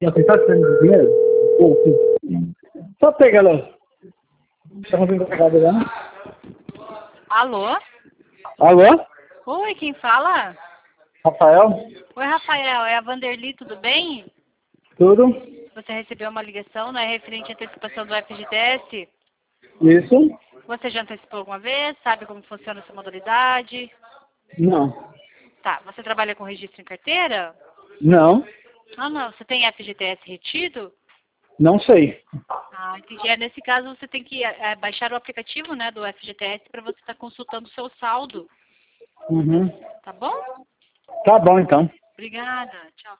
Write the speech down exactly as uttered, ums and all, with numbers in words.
E você tá precisando de dinheiro? Pô, sim. Só pega ela. Tá conseguindo pegar dela, né? Alô? Alô? Oi, quem fala? Rafael? Oi, Rafael, é a Vanderly, tudo bem? Tudo? Você recebeu uma ligação, né, referente à antecipação do F G T S? Isso? Você já antecipou alguma vez? Sabe como funciona essa modalidade? Não. Tá, você trabalha com registro em carteira? Não. Ah, não, você tem F G T S retido? Não sei. Ah, entendi. É, nesse caso, você tem que é, baixar o aplicativo, né, do F G T S para você estar consultando o seu saldo, Uhum. tá bom? Tá bom, então. Obrigada, tchau.